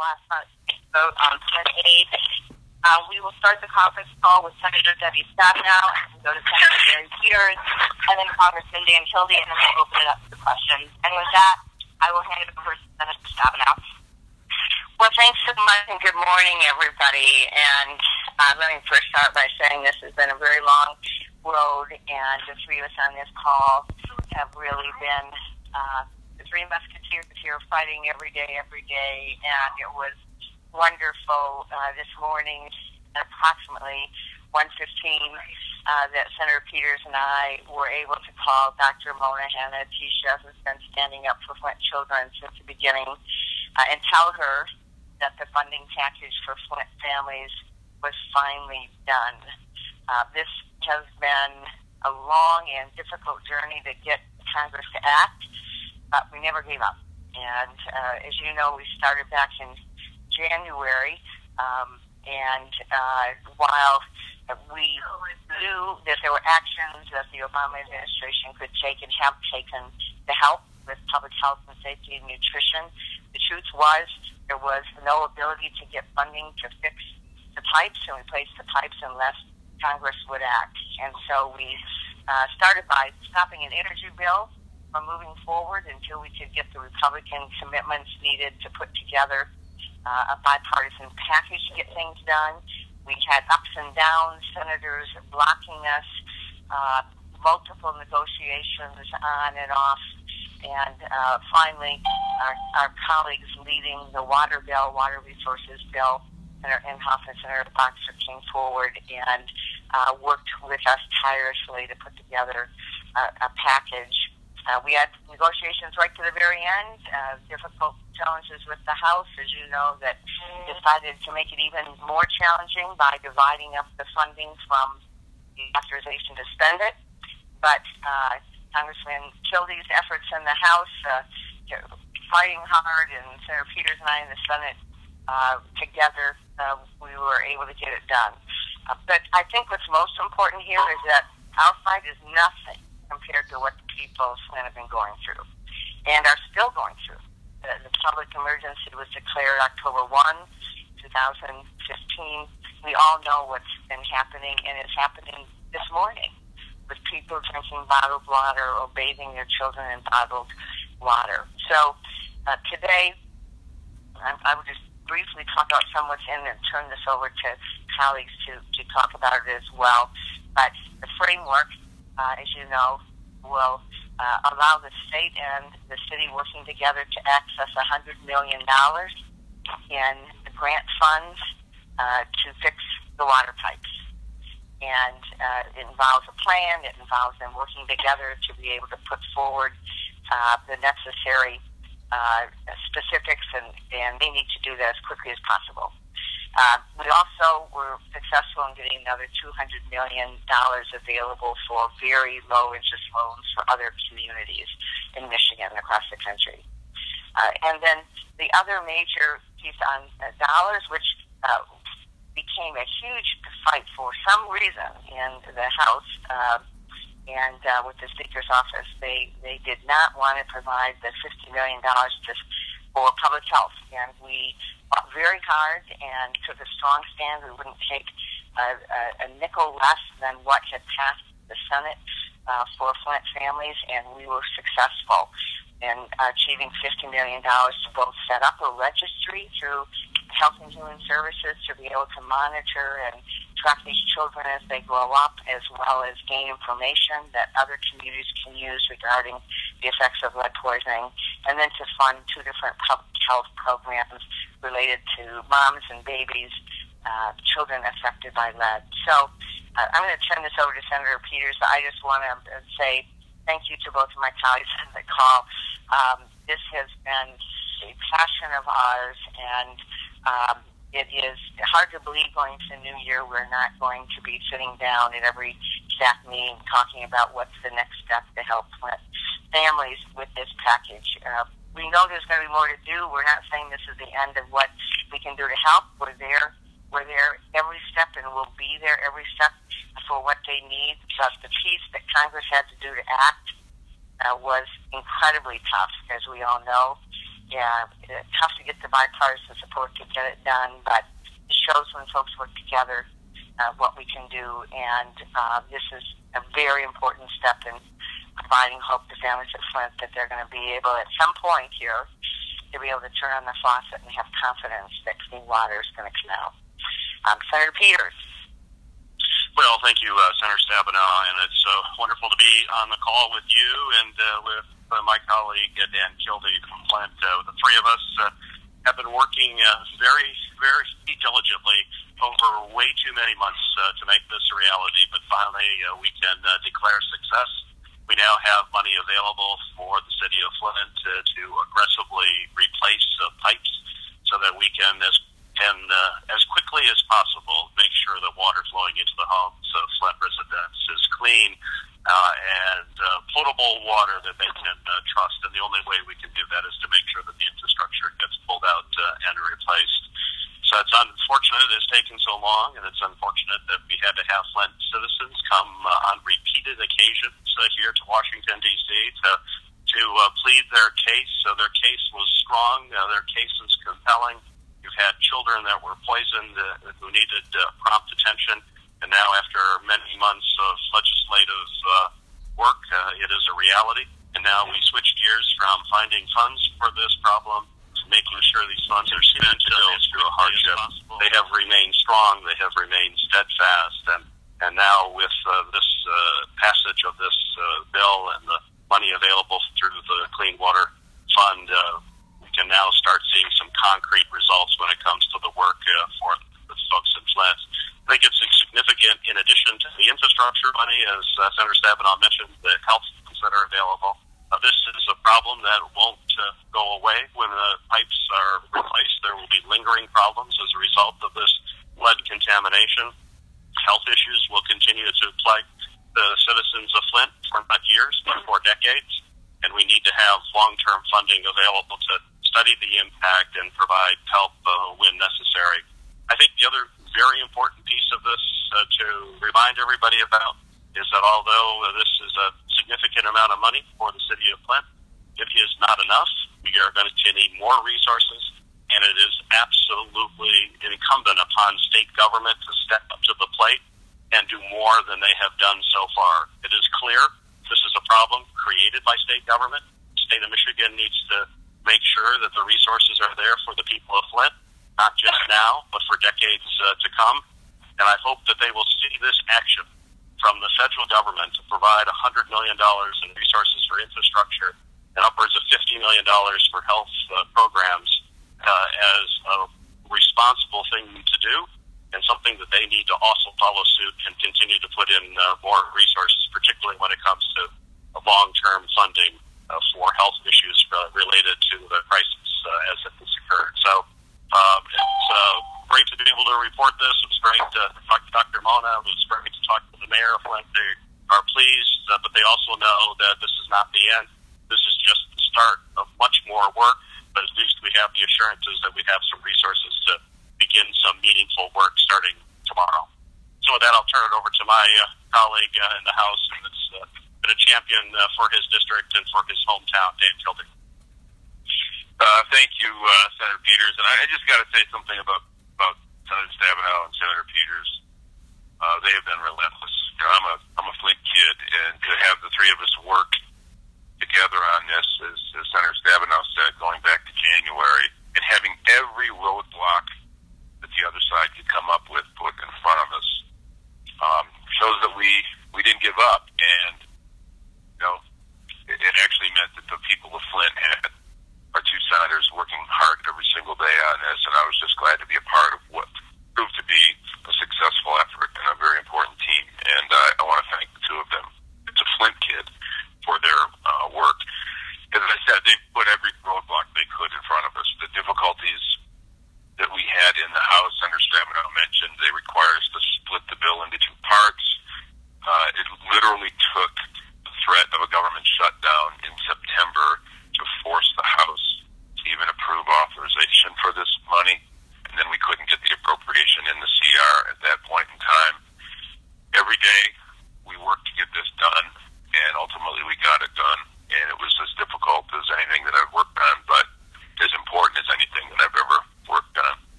last night's vote on Flint aid. We will start the conference call with Senator Debbie Stabenow, and we'll go to Senator Gary Peters, and then Congressman Dan Kildee, and then we'll open it up to questions. And with that, I will hand it over to Senator Stabenow. Well, thanks so much, and good morning, everybody. And let me first start by saying this has been a very long road, and the three of us on this call have really been the three musketeers here fighting every day, and it was wonderful this morning at approximately 1:15 that Senator Peters and I were able to call Dr. Mona Hanna-Attisha, who's been standing up for Flint children since the beginning, and tell her that the funding package for Flint families was finally done. This has been a long and difficult journey to get Congress to act, but we never gave up. And as you know, we started back in January, and while we knew that there were actions that the Obama administration could take and have taken to help with public health and safety and nutrition, the truth was there was no ability to get funding to fix the pipes and replace the pipes unless Congress would act. And so we started by stopping an energy bill from moving forward until we could get the Republican commitments needed to put together a bipartisan package to get things done. We had ups and downs, senators blocking us, multiple negotiations on and off, and finally our colleagues leading the water resources bill, Senator Inhofe and Senator Boxer, came forward and worked with us tirelessly to put together a package. We had negotiations right to the very end, difficult challenges with the House, as you know, that decided to make it even more challenging by dividing up the funding from the authorization to spend it. But Congressman Kildee's efforts in the House, fighting hard, and Senator Peters and I in the Senate together, we were able to get it done. But I think what's most important here is that our fight is nothing compared to what the people of Flint have been going through and are still going through. The public emergency was declared October 1, 2015. We all know what's been happening and is happening this morning with people drinking bottled water or bathing their children in bottled water. So today, I would just briefly talk about some what's in and turn this over to colleagues to talk about it as well. But the framework, as you know, will allow the state and the city working together to access $100 million in grant funds to fix the water pipes. And it involves a plan. It involves them working together to be able to put forward the necessary specifics, and they need to do that as quickly as possible. We also were successful in getting another $200 million available for very low-interest loans for other communities in Michigan across the country. And then the other major piece on dollars, which became a huge fight for some reason in the House and with the Speaker's office, they did not want to provide the $50 million just for public health. And we fought very hard and took a strong stand. We wouldn't take a nickel less than what had passed the Senate for Flint families, and we were successful in achieving $50 million to both set up a registry through Health and Human Services to be able to monitor and track these children as they grow up, as well as gain information that other communities can use regarding the effects of lead poisoning, and then to fund two different public health programs related to moms and babies, children affected by lead. So I'm going to turn this over to Senator Peters, but I just want to say thank you to both of my colleagues on the call. This has been a passion of ours, and it is hard to believe going to the new year we're not going to be sitting down at every staff meeting talking about what's the next step to help families with this package. We know there's going to be more to do. We're not saying this is the end of what we can do to help. We're there every step, and we'll be there every step for what they need. But the piece that Congress had to do to act was incredibly tough, as we all know. yeah, it's tough to get the bipartisan support to get it done, but it shows when folks work together what we can do, and this is a very important step in providing hope to families at Flint that they're going to be able at some point here to be able to turn on the faucet and have confidence that clean water is going to come out. Senator Peters. Well, thank you, Senator Stabenow, and it's wonderful to be on the call with you and with my colleague Dan Kildee from Flint. The three of us have been working very, very diligently over way too many months to make this a reality, but finally we can declare success. We now have money available for the city of Flint to aggressively replace pipes so that we can, as quickly as possible, make sure that water flowing into the homes of Flint residents is clean and potable water that they can trust. And the only way we can do that is to make sure that the infrastructure gets pulled out and replaced. So it's unfortunate it's taken so long, and it's unfortunate that we had to have Flint citizens come on repeated occasions here to Washington, D.C. to plead their case. So their case was strong. Their case is compelling. You've had children that were poisoned who needed prompt attention, and now after many months of legislative work, it is a reality. And now we switch gears from finding funds for this problem to making sure these funds are spent to go through a hardship. They have remained strong. They have remained steadfast. And now with this passage of this bill and the money available through the Clean Water Fund, we can now start seeing some concrete results when it comes to the work for the folks in Flint. I think it's significant in addition to the infrastructure money, as Senator Stabenow mentioned, the health funds that are available. This is a problem that won't go away when the pipes are replaced. There will be lingering problems as a result of this lead contamination. Health issues will continue to plague the citizens of Flint for not years, but for decades. And we need to have long-term funding available to study the impact and provide help when necessary. I think the other very important piece of this to remind everybody about is that although this is a significant amount of money for the city of Flint, it is not enough. We are going to need more resources, and it is absolutely incumbent upon state government to step up to the plate and do more than they have done so far. It is clear this is a problem created by state government. The state of Michigan needs to make sure that the resources are there for the people of Flint, not just now, but for decades to come. And I hope that they will see this action from the federal government to provide $100 million in resources for infrastructure and upwards of $50 million for health programs as a responsible thing to do, and something that they need to also follow suit and continue to put in more resources, particularly when it comes to long-term funding for health issues related to the crisis as it has occurred. So it's great to be able to report this. It was great to talk to Dr. Mona. It was great to talk to the mayor of Flint. They are pleased, but they also know that this is not the end. This is just the start of much more work, but at least we have the assurances that we have some resources to begin some meaningful work starting tomorrow. So with that, I'll turn it over to my colleague in the House that's been a champion for his district and for his hometown, Dan Kildee. Thank you, Senator Peters. And I just got to say something about Senator Stabenow and Senator Peters. They have been relentless. You know, I'm a Flint kid, and to have the three of us work together on this, as Senator Stabenow said, going back to January, and having every roadblock that the other side could come up with put in front of us, shows that we didn't give up. And you know, it actually meant that the people of Flint had our two senators working hard every single day on this, and I was just glad to be a part of what proved to be a successful effort and a very important team. And I want to thank the two of them. It's a Flint kid for their work. As I said, they put every roadblock they could in front of us. The difficulties that we had in the House, Senator Stabenow mentioned, they require us to split the bill into two parts. It literally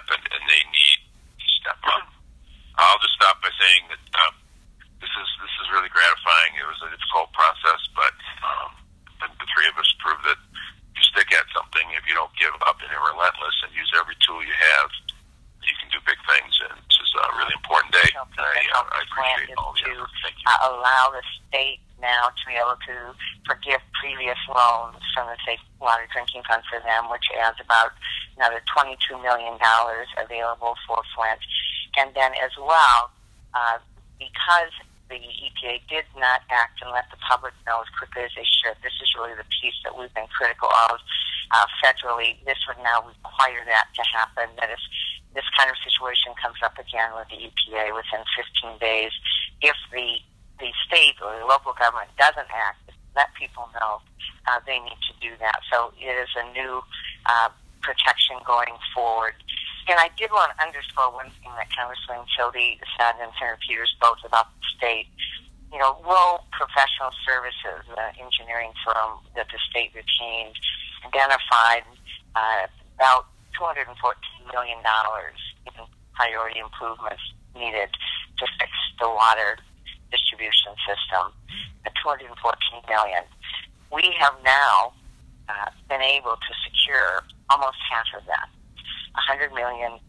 happened, and they need to step up. I'll just stop by saying that this is really gratifying. It was a difficult process, but the three of us proved that you stick at something. If you don't give up and you're relentless and use every tool you have, you can do big things. And this is a really important day. I appreciate all the effort. Thank you. Allow the state now to be able to forgive previous loans from the Safe Water Drinking Fund for them, which adds about another $22 million available for Flint. And then as well, because the EPA did not act and let the public know as quickly as they should, this is really the piece that we've been critical of federally. This would now require that to happen, that if this kind of situation comes up again with the EPA within 15 days, if the state or the local government doesn't act, let people know they need to do that. So it is a new protection going forward. And I did want to underscore one thing that Congressman Kildee said and Senator Peters both about the state. You know, Rowe Professional Services, the engineering firm that the state retained, identified about $214 million in priority improvements needed to fix the water distribution system. At $214 million. We have now been able to secure almost half of that. $100 million,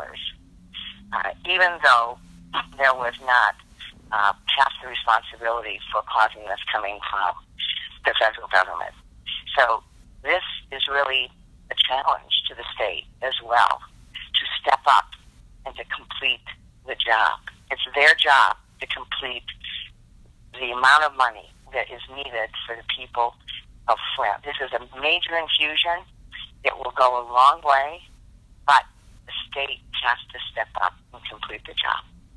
even though there was not half the responsibility for causing this coming from the federal government. So this is really a challenge to the state as well to step up and to complete the job. It's their job to complete the amount of money that is needed for the people of Flint. This is a major infusion. It will go a long way, but the state has to step up and complete the job.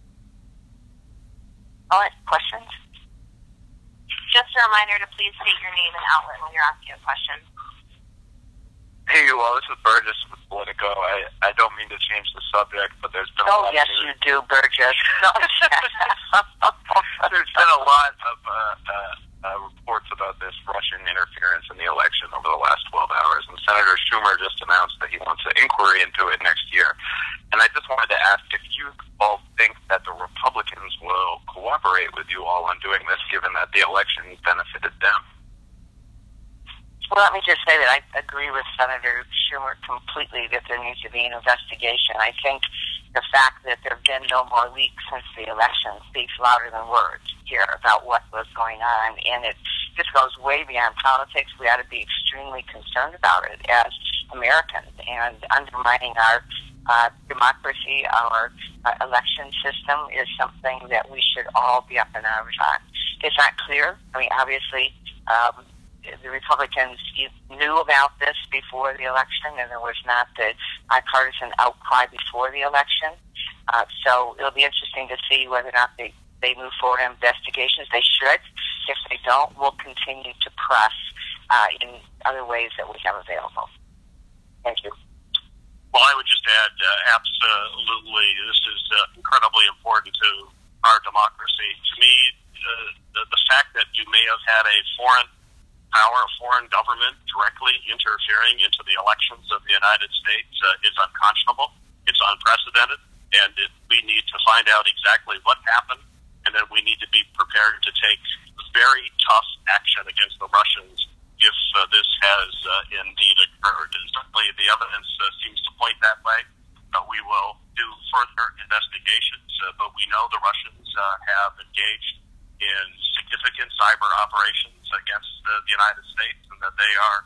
All right, questions? Just a reminder to please state your name and outlet when you're asking a question. Hey, well, this is Burgess with Politico. I don't mean to change the subject, but there's been a lot yes, of news. you do, Burgess. There's been a lot of reports about this Russian interference in the election over the last 12 hours, and Senator Schumer just announced that he wants an inquiry into it next year. And I just wanted to ask if you all think that the Republicans will cooperate with you all on doing this, given that the election benefited them. Well, let me just say that I agree with Senator Schumer completely that there needs to be an investigation. I think the fact that there have been no more leaks since the election speaks louder than words here about what was going on. And it just goes way beyond politics. We ought to be extremely concerned about it as Americans, and undermining our democracy, our election system is something that we should all be up in arms on. It's not clear. I mean, obviously, the Republicans knew about this before the election, and there was not the bipartisan outcry before the election. So it'll be interesting to see whether or not they move forward on investigations. They should. If they don't, we'll continue to press in other ways that we have available. Thank you. Well, I would just add, absolutely, this is incredibly important to our democracy. To me, the fact that you may have had a foreign power, a foreign government directly interfering into the elections of the United States is unconscionable. It's unprecedented, and we need to find out exactly what happened, and then we need to be prepared to take very tough action against the Russians if this has indeed occurred. And certainly the evidence seems to point that way. We will do further investigations, but we know the Russians have engaged in significant cyber operations against the United States, and that they are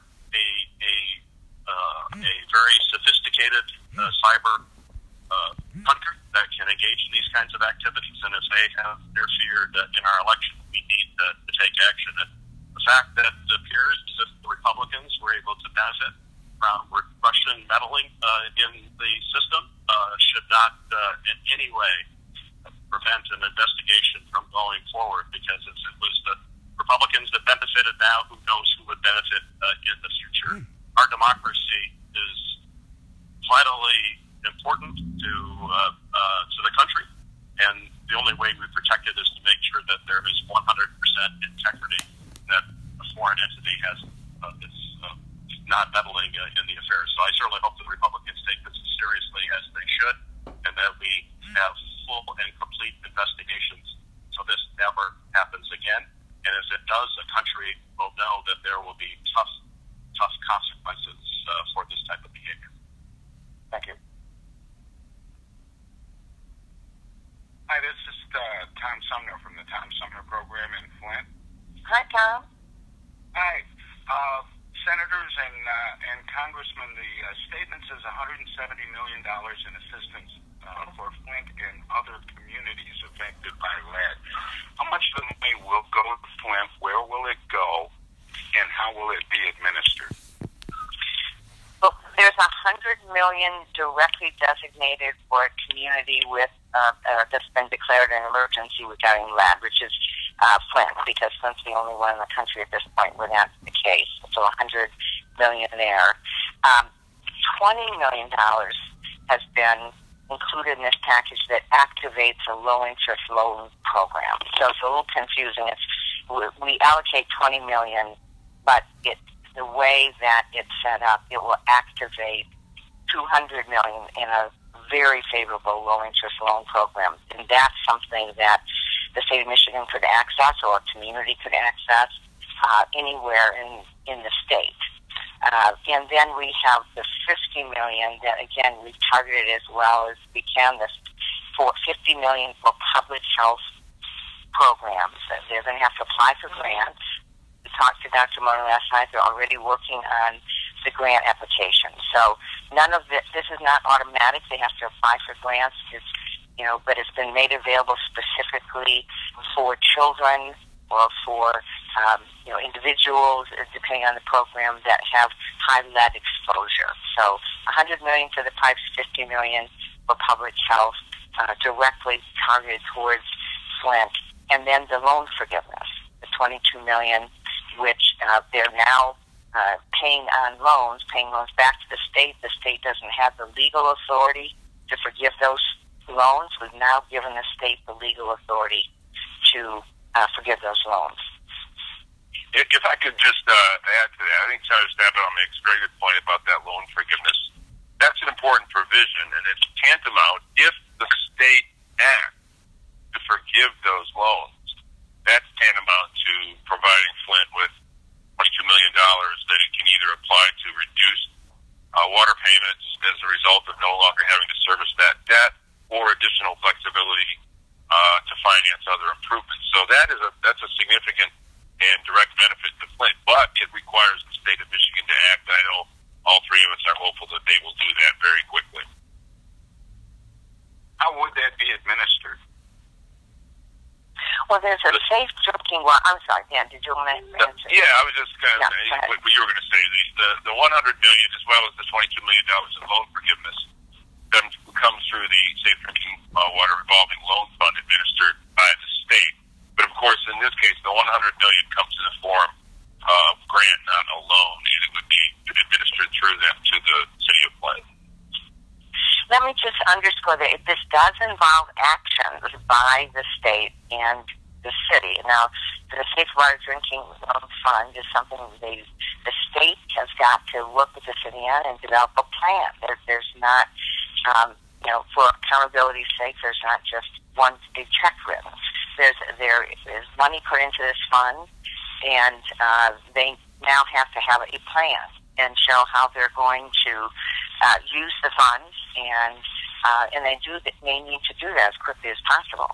a very sophisticated cyber country that can engage in these kinds of activities. And if they have interfered in our election, we need to take action. And the fact that it appears as if the Republicans were able to benefit from Russian meddling in the system should not in any way prevent an investigation from going forward, because if it was the Republicans that benefited now, who knows who would benefit in the future. Our democracy is vitally important to the country, and the only way we protect it is to make sure that there is 100% integrity, that a foreign entity is not meddling in the affairs. So I certainly hope the Republicans take this as seriously as they should. Tom Sumner from the Tom Sumner program in Flint. Hi, Tom. Hi. Senators and Congressmen, the statement says $170 million in assistance for Flint and other communities affected by lead. How much of the money will go to Flint? Where will it go? And how will it be administered? Well, there's $100 million directly designated for a community with that's been declared an emergency regarding lead, which is Flint, because Flint's the only one in the country at this point where that's the case. So $100 million there. $20 million has been included in this package that activates a low-interest loan program. So it's a little confusing. We allocate $20 million, but the way that it's set up, it will activate $200 million in a very favorable low-interest loan program. And that's something that the state of Michigan could access or a community could access anywhere in the state. And then we have the $50 million that, again, we've targeted as well as we can, for $50 million for public health programs. They're going to have to apply for grants. We talked to Dr. Mona last night. They're already working on the grant application. So none of this is not automatic. They have to apply for grants. But it's been made available specifically for children or for individuals, depending on the program, that have high lead exposure. So $100 million for the pipes, $50 million for public health, directly targeted towards Flint, and then the loan forgiveness, the $22 million, which they're now paying loans back to the state. The state doesn't have the legal authority to forgive those loans. We've now given the state the legal authority to forgive those loans. If I could just add to that, I think Senator Stabenow makes a very good point about that loan forgiveness. That's an important provision, and it's tantamount if the state acts to forgive those loans. That's tantamount to providing Flint with $22 million that it can either apply to reduce water payments as a result of no longer having to service that debt, or additional flexibility to finance other improvements. So that's a significant and direct benefit to Flint, but it requires the state of Michigan to act. I know all three of us are hopeful that they will do that very quickly. How would that be administered? Well, there's a safe drinking water. I'm sorry, Dan, did you want to answer? Yeah, I was just kind of saying what you were going to say. The $100 million as well as the $22 million in loan forgiveness comes through the Safe Drinking Water Revolving Loan Fund administered by the state. But of course, in this case, the $100 million comes in the form of grant, not a loan, and it would be administered through them to the city of Flint. Let me just underscore that this does involve actions by the state and the city. Now, the Safe Water Drinking Loan Fund is something the state has got to work with the city on and develop a plan. There's not, for accountability's sake, there's not just one big check written. There is money put into this fund, and they now have to have a plan and show how they're going to use the funds, and they need to do that as quickly as possible.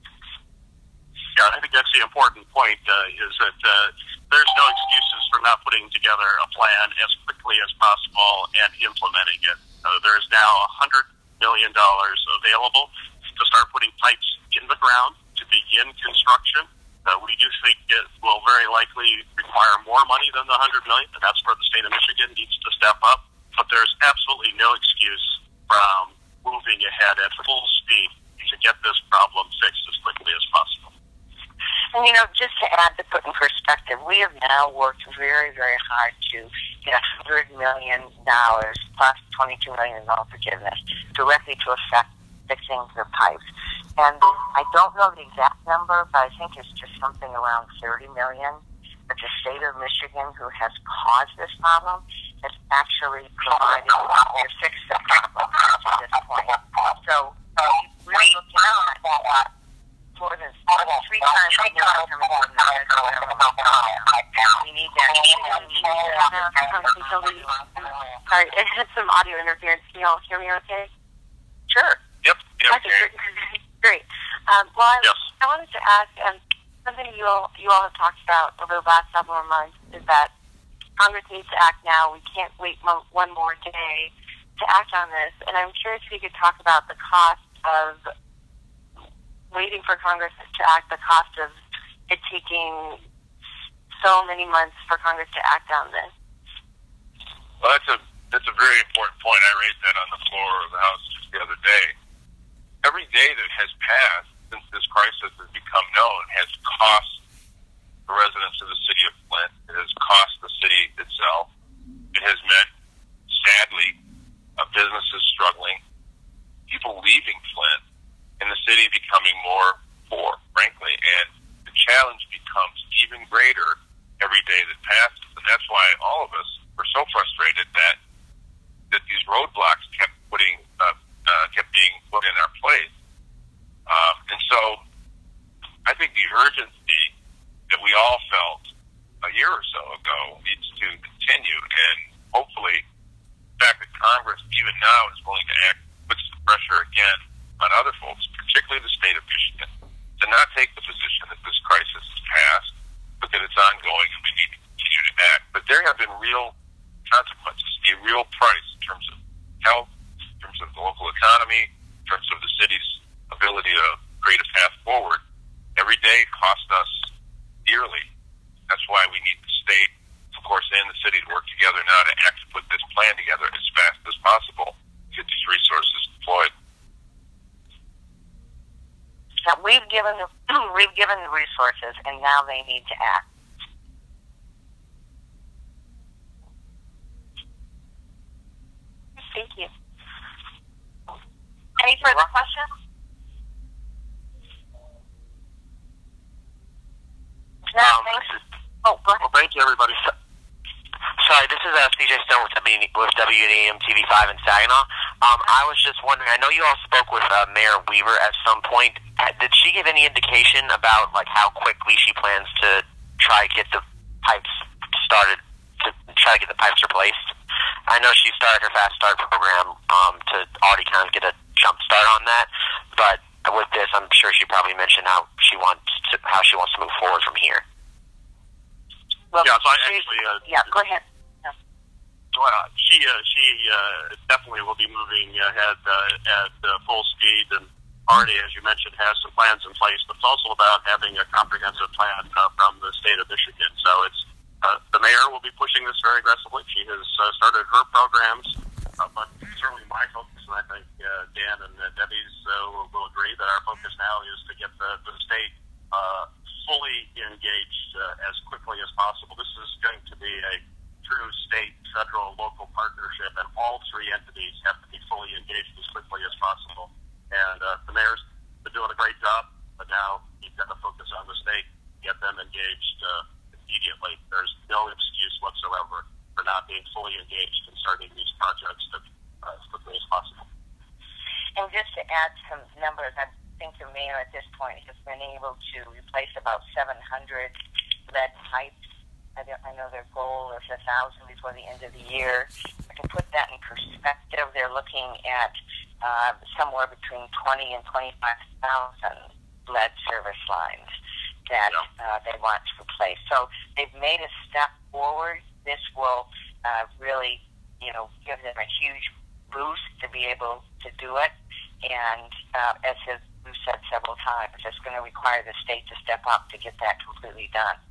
Yeah, I think that's the important point, is that there's no excuses for not putting together a plan as quickly as possible and implementing it. There's now $100 million available to start putting pipes in the ground to begin construction. We do think it will very likely require more money than the $100 million, and that's where the state of Michigan needs to step up. But there's absolutely no excuse from moving ahead at full speed to get this problem fixed as quickly as possible. And, just to add, to put in perspective, we have now worked very, very hard to get $100 million plus $22 million in loan forgiveness directly to affect fixing the pipes. And I don't know the exact number, but I think it's just something around $30 million that the state of Michigan, who has caused this problem, has actually provided to fix the problem to this point. So we're looking at more than 3 times more coming from the federal government. We need that. Sorry, it had some audio interference. Can you all hear me okay? Sure. Yep. Okay, great. Well, Yes. I wanted to ask, something you all have talked about over the last several months is that Congress needs to act now. We can't wait one more day to act on this. And I'm curious if you could talk about the cost of waiting for Congress to act, the cost of it taking so many months for Congress to act on this. Well, that's a very important point. I raised that on the floor of the House just the other day. Every day that has passed since this crisis has become known has cost the residents of the city of Flint. It has cost the city itself. It has meant, sadly, businesses struggling, people leaving Flint, and the city becoming more poor, frankly. And the challenge becomes even greater every day that passes. And that's why all of us were so frustrated that these roadblocks kept being put in our place. And so I think the urgency that we all felt a year or so ago needs to continue, and hopefully the fact that Congress even now is willing to act puts the pressure again on other folks, particularly the state of Michigan, to not take the position that this crisis is past, but that it's ongoing and we need to continue to act. But there have been real consequences, a real price in terms of health, in terms of the local economy, in terms of the city's ability to create a path forward. Every day costs us dearly. That's why we need the state, of course, and the city to work together now to act to put this plan together as fast as possible to get these resources deployed. Now, we've given the resources, and now they need to act. Thank you. Any further questions? No, thanks. Oh, go ahead. Well, thank you, everybody. Sorry, this is CJ Stone with WDAM TV5 in Saginaw. I was just wondering, I know you all spoke with Mayor Weaver at some point. Did she give any indication about like how quickly she plans to try to get the pipes started, to try to get the pipes replaced? I know she started her Fast Start program to already kind of get a jump start on that, but with this, I'm sure she probably mentioned how she wants to move forward from here. Well, yeah, so I actually... go ahead. Yeah. She definitely will be moving ahead at full speed, and already, as you mentioned, has some plans in place, but it's also about having a comprehensive plan from the state of Michigan. So it's the mayor will be pushing this very aggressively. She has started her programs, but certainly my focus, and I think Dan and Debbie's will agree that our focus now is to get the state fully engaged as quickly as possible. This is going to be a true state, federal, local partnership, and all three entities have to be fully engaged as quickly as possible. And the mayor's been doing a great job, but now you've got to focus on the state, get them engaged immediately. There's no excuse whatsoever for not being fully engaged in starting these projects as quickly as possible. And just to add some numbers, I think the mayor at this point has been able to replace about 700 lead pipes. I know their goal is 1,000 before the end of the year. To put that in perspective, they're looking at somewhere between 20 and 25,000 lead service lines that they want to replace. So they've made a step forward. This will really, give them a huge boost to be able to do it. And as we've said several times, it's going to require the state to step up to get that completely done.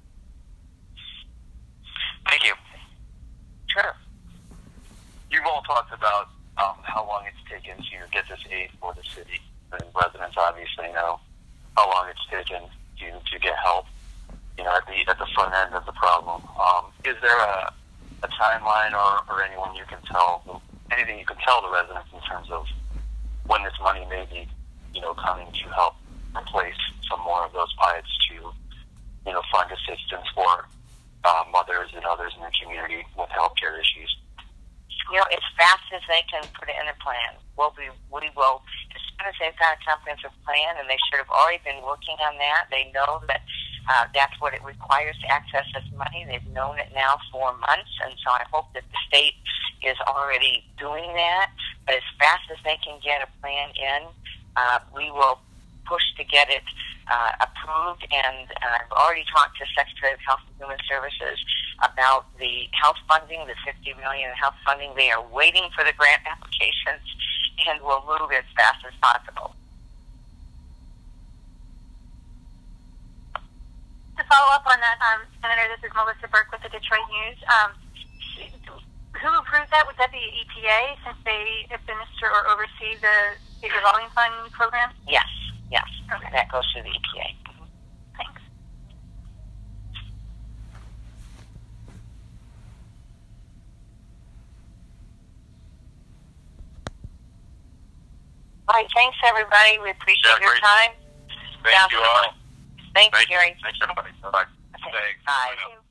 Thank you. Sure. You've all talked about how long it's taken to get this aid for the city, and residents obviously know how long it's taken to get help. At the front end of the problem. Is there a timeline or anything you can tell the residents in terms of when this money may be, coming to help replace some more of those pipes to, fund assistance for mothers and others in the community with healthcare issues? As fast as they can put it in a plan. We will, as soon as they've got a comprehensive plan, and they should have already been working on that. They know that that's what it requires to access this money. They've known it now for months, and so I hope that the state is already doing that. But as fast as they can get a plan in, we will push to get it approved, and I've already talked to Secretary of Health and Human Services about the health funding, the $50 million in health funding. They are waiting for the grant applications and will move as fast as possible. To follow up on that, Senator, this is Melissa Burke with the Detroit News. Who approved that? Would that be EPA, since they administer or oversee the state revolving fund program? Yes, yes. Okay. That goes through the EPA. Thanks. All right, thanks, everybody. We appreciate your great. time. Thank you all. Thanks, Gary. Thanks, everybody. Bye-bye. Okay. Thanks. Bye.